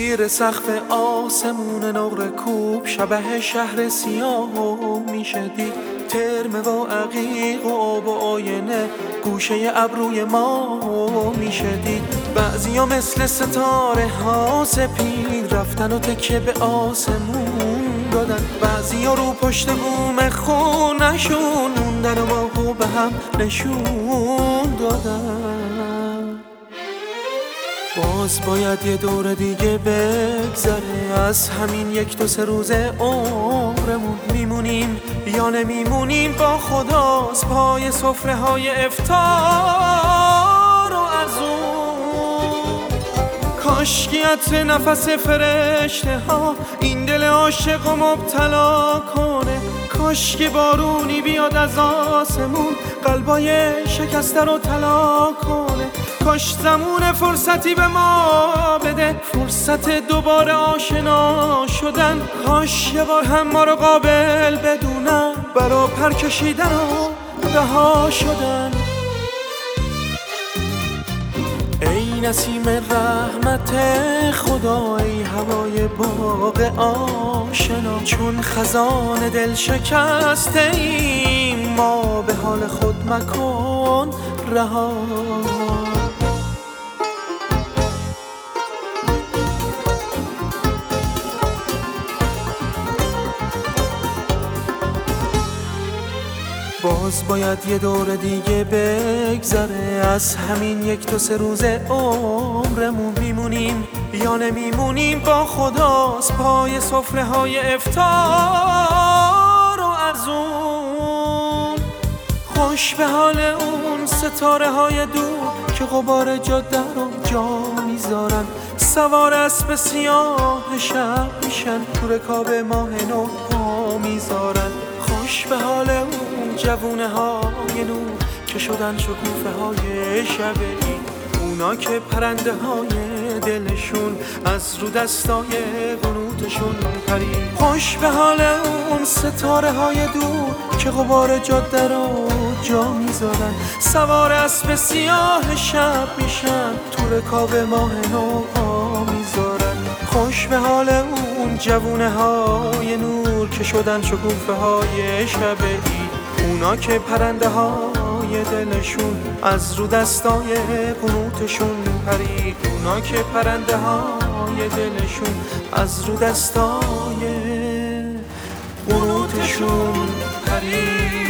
زیر سقف آسمون نقره کوب شبه شهر سیاه میشه دید. ترم و عقیق و آب و آینه گوشه ابروی ما میشه دید. بعضیا مثل ستاره ها سپید رفتن و تکه به آسمون دادن. بعضیا رو پشت بوم خونشون موندن و ماهو به هم نشون دادن. باز باید یه دور دیگه بگذره از همین 1-2 روز عمرمون. میمونیم یا نمیمونیم با خداست پای سفره های افطار و ارزون. کاشکی عطر نفس فرشته ها این دل عاشق و مبتلا کنه. کاشکی بارونی بیاد از آسمون قلبای شکسته رو طلا کنه. کاش زمون فرصتی به ما بده فرصت دوباره آشنا شدن. کاش یه بار هم ما رو قابل بدونن برا پر کشیدن و رها شدن. ای نسیم رحمت خدا ای هوای باغ آشنا. چون خزان دل شکسته ایم ما به حال خود مکن رها. باز باید یه دور دیگه بگذره از همین 1-2 روز عمرمون. میمونیم یا نمیمونیم با خداست پای سفره های افطار و ارزون. خوش به حال اون ستاره های دور که غبار جاده رو جا میذارن. سوار اسب سیاه شب میشن تو رکاب ماه نو پا میذارن. خوش به حال اون جوونه های نور که شدن شکوفه های شبه‌ای. اونا که پرنده های دلشون از رو دستای قنوتشون پرید. خوش به حال اون ستاره های دور که غبار جاده رو جا میذارن. سوار اسب سیاه شب میشن تو رکاب ماه نو پا میذارن. خوش به حال اون جوونه های نور که شدن شکوفه های شبه‌ای. اونا که پرنده های دلشون از رو دستای قنوتشون پرید. اونا که پرنده های دلشون از رو دستای قنوتشون پرید.